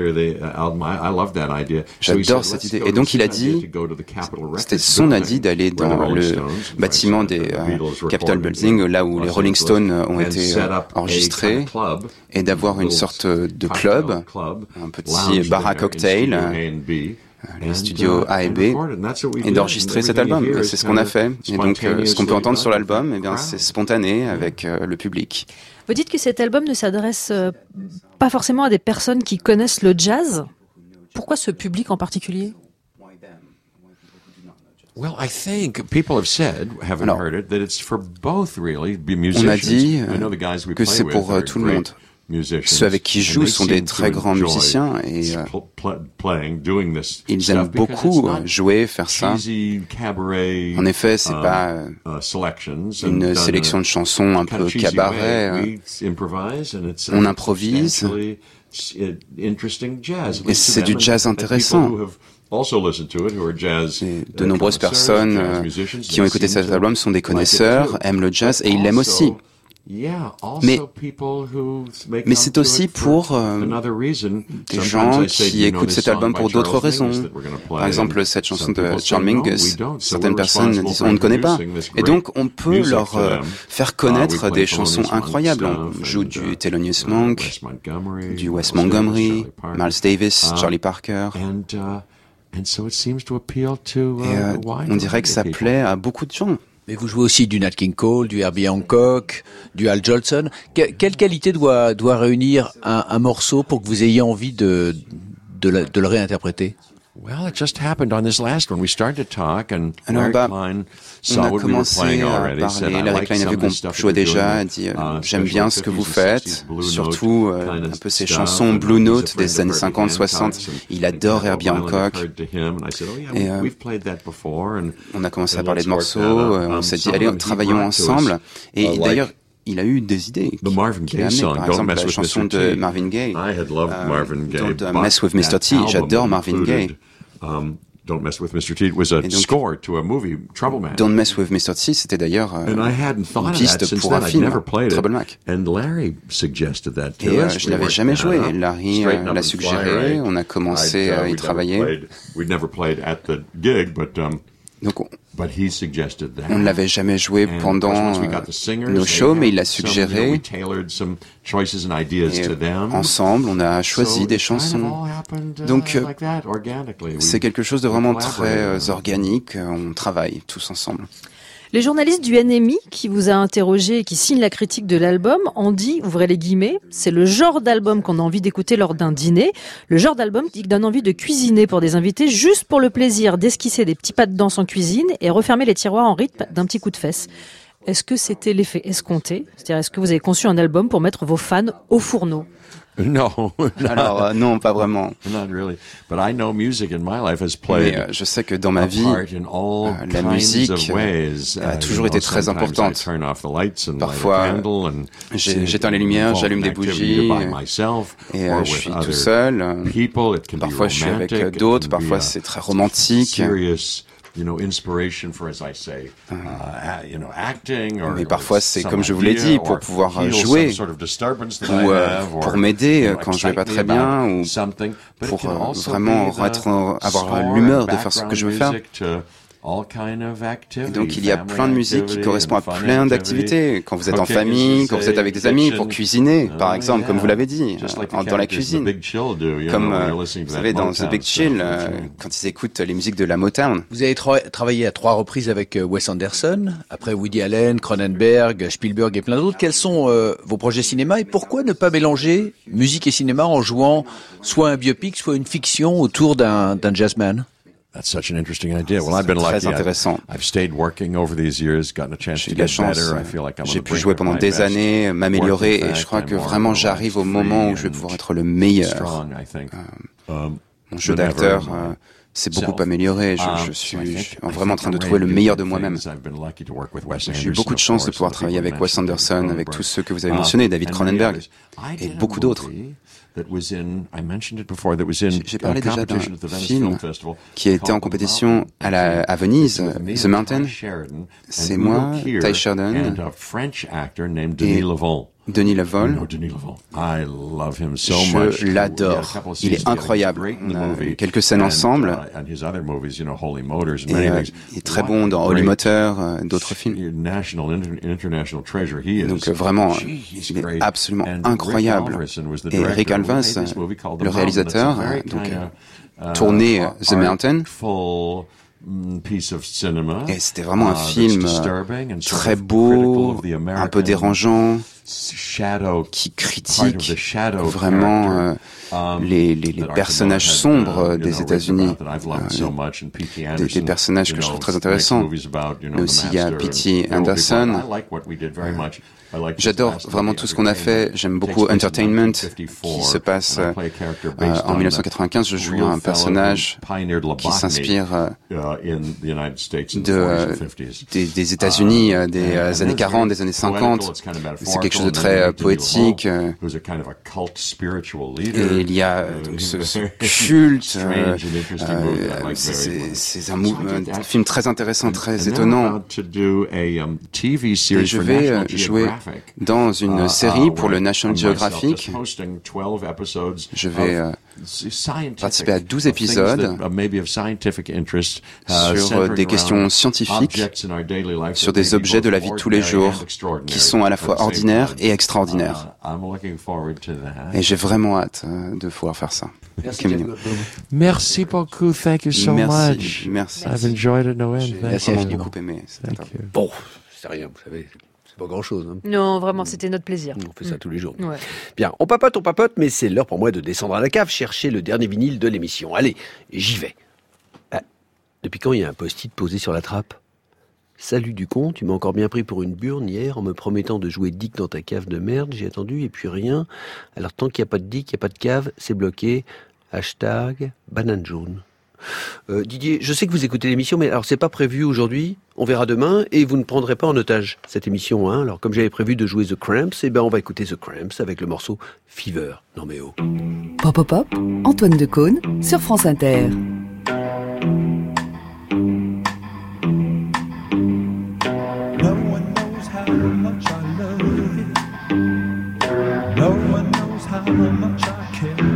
J'adore cette idée. Et donc il a dit, c'était son idée d'aller dans le bâtiment des Capitol Building, là où les Rolling Stones ont été enregistrés, et d'avoir une sorte de club, un petit bar à cocktail, les studios A et B, et d'enregistrer cet album. C'est ce qu'on a fait. Et donc, ce qu'on peut entendre sur l'album, eh bien, c'est spontané avec le public. Vous dites que cet album ne s'adresse pas forcément à des personnes qui connaissent le jazz. Pourquoi ce public en particulier? Well, I think people have said, haven't heard it, that it's for both really, musicians. On a dit que c'est pour tout le monde. Ceux avec qui je joue sont des très grands musiciens et ils aiment beaucoup jouer, faire ça. En effet, c'est pas une sélection de chansons un peu cabaret. On improvise et c'est du jazz intéressant. Et de nombreuses personnes qui ont écouté cet album sont des connaisseurs, aiment le jazz et ils l'aiment aussi. Mais c'est aussi pour des gens qui écoutent cet album pour d'autres raisons. Par exemple, cette chanson de Charles Mingus, certaines personnes disent on ne connaît pas. Et donc, on peut leur faire connaître des chansons incroyables. On joue du Thelonious Monk, du Wes Montgomery, Miles Davis, Charlie Parker. Et on dirait que ça plaît à beaucoup de gens. Mais vous jouez aussi du Nat King Cole, du Herbie Hancock, du Al Jolson. Quelle qualité doit réunir un morceau pour que vous ayez envie de le réinterpréter? Well, it just happened on this last one. We started to talk and Larry Klein saw what we were playing already. Larry Klein a vu qu'on jouait déjà, a dit j'aime bien ce que vous faites, surtout un peu ces chansons Blue Note des années 50-60. Il adore Herbie Hancock. Et on a commencé à parler de morceaux, on s'est dit allez, travaillons ensemble. Et d'ailleurs, il a eu des idées qu'il a amenées. Par exemple, la chanson de Marvin Gaye, Don't Mess With Mr. T. J'adore Marvin Gaye. Don't Mess With Mr. T was a score to a movie, Trouble Man. Don't Mess With Mr. T, c'était d'ailleurs une piste pour un film, Trouble Mac. And Larry suggested that to us. Et je l'avais jamais joué. Larry l'a suggéré. On a commencé à y travailler. We'd never played at the gig, but donc, on ne l'avait jamais joué pendant nos shows, mais il l'a suggéré. Et ensemble, on a choisi des chansons. Donc, c'est quelque chose de vraiment très organique. On travaille tous ensemble. Les journalistes du NMI qui vous a interrogé et qui signent la critique de l'album ont dit, ouvrez les guillemets, c'est le genre d'album qu'on a envie d'écouter lors d'un dîner, le genre d'album qui donne envie de cuisiner pour des invités juste pour le plaisir d'esquisser des petits pas de danse en cuisine et refermer les tiroirs en rythme d'un petit coup de fesse. Est-ce que c'était l'effet escompté? C'est-à-dire, est-ce que vous avez conçu un album pour mettre vos fans au fourneau? No. Alors non, pas vraiment. Not really. But I know music in my life has played. Mais je sais que dans ma vie, la musique a toujours été très importante. Parfois, j'éteins les lumières, j'allume des bougies, et je suis tout seul. Parfois, je suis avec d'autres. Parfois, c'est très romantique. Mais parfois, c'est comme je vous l'ai dit, pour pouvoir jouer, ou pour m'aider quand je vais pas très bien, ou pour vraiment avoir l'humeur de faire ce que je veux faire. Et donc il y a plein de musique qui correspond à plein d'activités. Quand vous êtes en famille, quand vous êtes avec des amis, pour cuisiner, par exemple, comme vous l'avez dit, dans la cuisine. Comme, vous savez, dans The Big Chill, quand ils écoutent les musiques de la Motown. Vous avez travaillé à 3 reprises avec Wes Anderson, après Woody Allen, Cronenberg, Spielberg et plein d'autres. Quels sont vos projets cinéma et pourquoi ne pas mélanger musique et cinéma en jouant soit un biopic, soit une fiction autour d'un jazzman? That's such an interesting idea. Well, I've been lucky. I've stayed working over these years, gotten a chance to get better. I feel like I'm on the brink of my best. J'ai pu jouer pendant des années, m'améliorer, et je crois que vraiment j'arrive au moment où je vais pouvoir être le meilleur. Mon jeu d'acteur s'est beaucoup amélioré. Je suis vraiment en train de trouver le meilleur de moi-même. J'ai eu beaucoup de chance de pouvoir travailler avec Wes Anderson, avec tous ceux que vous avez mentionnés, David Cronenberg, et beaucoup d'autres. J'ai parlé déjà d'un film qui a été en compétition à Venise, The Mountain. C'est moi, Ty Sheridan et Denis Lavol. Je l'adore. Il est incroyable. On a eu quelques scènes ensemble. Et il est très bon dans Holy Motor, d'autres films. Donc vraiment, il est absolument incroyable. Et Rick Alvins, le réalisateur, donc tourné The Mountain. Et c'était vraiment un film très beau, un peu dérangeant. qui critique vraiment les personnages sombres des États-Unis, des personnages que je trouve très intéressants. Mais aussi il y a P.T. Anderson. J'adore vraiment tout ce qu'on a fait. J'aime beaucoup Entertainment, qui se passe en 1995. Je joue un personnage qui s'inspire des États-Unis des années 40, des années 50. C'est quelque chose de très poétique. Et il y a ce culte. C'est un film très intéressant, très étonnant. Et je vais jouer dans une série pour le National Geographic. Je vais participer à 12 épisodes sur des questions scientifiques, sur des objets de la vie de tous les jours qui sont à la fois ordinaires et extraordinaires. Et j'ai vraiment hâte de pouvoir faire ça. Merci beaucoup. Thank you so much. Merci. I've enjoyed it no end. J'ai beaucoup aimé. Bon, c'est rien, vous savez. Pas grand-chose. Hein. Non, vraiment, c'était notre plaisir. On fait ça tous les jours. Ouais. Bien, on papote, mais c'est l'heure pour moi de descendre à la cave chercher le dernier vinyle de l'émission. Allez, j'y vais. Ah, depuis quand il y a un post-it posé sur la trappe ? Salut du con, tu m'as encore bien pris pour une burne hier en me promettant de jouer Dick dans ta cave de merde. J'ai attendu et puis rien. Alors tant qu'il n'y a pas de Dick, il n'y a pas de cave, c'est bloqué. Hashtag banane jaune. Didier, je sais que vous écoutez l'émission, mais alors c'est pas prévu aujourd'hui. On verra demain et vous ne prendrez pas en otage cette émission. Hein. Alors comme j'avais prévu de jouer The Cramps, eh ben on va écouter The Cramps avec le morceau Fever. Non mais oh. Pop Pop Pop, Antoine Decaune sur France Inter. No one knows how much I love you. No one knows how much I care.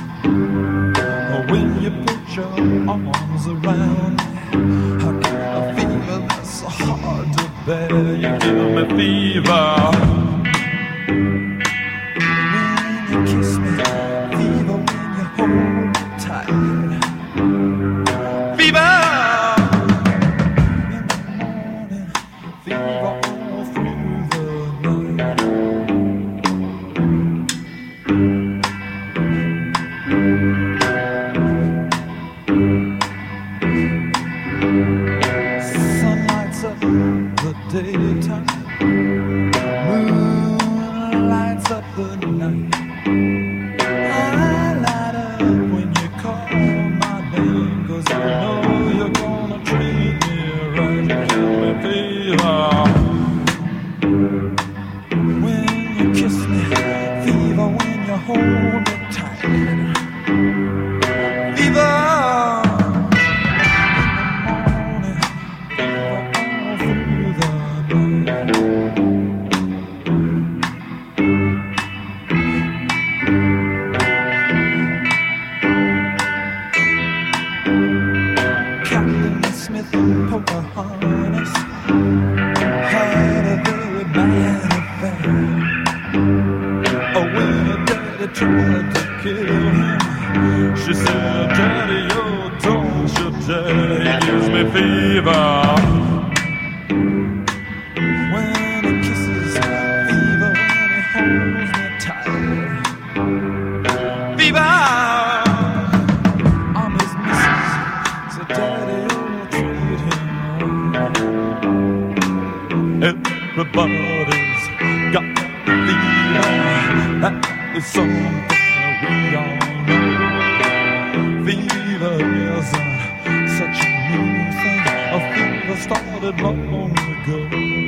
When you put your arms around me, I get a fever that's so hard to bear. You give me fever. When you kiss me, fever when you hold me tight. Fever! In the morning, fever all through the night. Sun lights up the daytime, moon lights up the night. I light up when you call my name, 'cause I know you're gonna treat me right. You give me fever when you kiss me, fever when you hold me tight. Fever. Pocahontas had a very bad affair. Oh, when her daddy tried to kill him, she said, Daddy, you're torture, Daddy, he gives me fever. When he kisses, fever when he holds me tight. Fever! I'm his missus, so Daddy, everybody's got the fever. That is something we all know. Fever isn't such a new thing. A fever started long ago.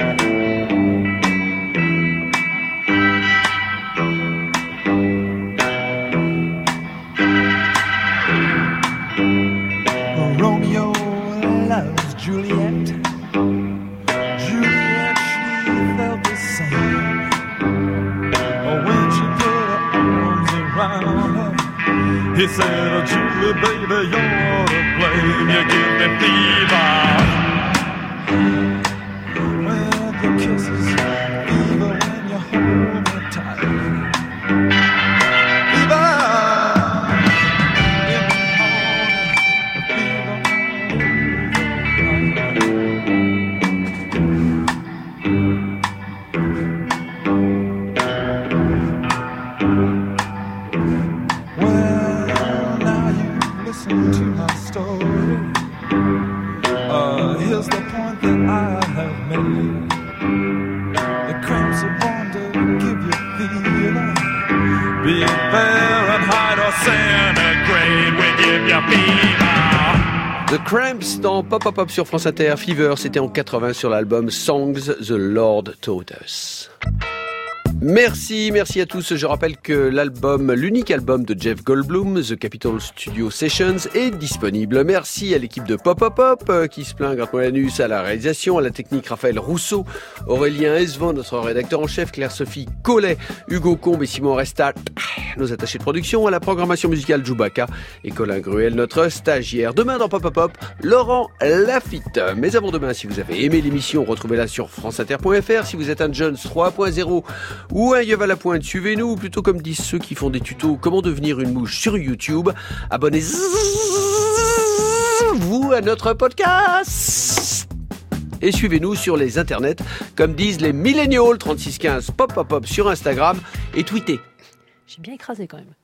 Romeo loves Juliet. Juliet, she felt the same. When she put her arms around her, he said, Julie, baby, you're to blame. You give me fever. When the kisses, fever when you hold me tight. Fever. In the morning, fever. The cramps are born to give you feeling. Be it Fahrenheit or centigrade, we give you fever. The Cramps dans Pop Pop Pop sur France Inter. Fever, c'était en 80 sur l'album Songs The Lord Taught Us. Merci à tous. Je rappelle que l'unique album de Jeff Goldblum, The Capitol Studio Sessions, est disponible. Merci à l'équipe de Pop Pop Pop qui se plaint, Grant Molanus à la réalisation, à la technique Raphaël Rousseau, Aurélien Esvon, notre rédacteur en chef, Claire-Sophie Collet, Hugo Combe et Simon Restat, nos attachés de production, à la programmation musicale Djoubaka et Colin Gruel, notre stagiaire. Demain dans Pop Pop Pop, Laurent Lafitte. Mais avant demain, si vous avez aimé l'émission, retrouvez-la sur franceinter.fr. Si vous êtes un Jones 3.0 ou un Yves à la pointe, suivez-nous, ou plutôt comme disent ceux qui font des tutos comment devenir une mouche sur YouTube, abonnez-vous à notre podcast et suivez-nous sur les internets comme disent les millennials. 3615 pop pop pop sur Instagram et tweetez. J'ai bien écrasé quand même.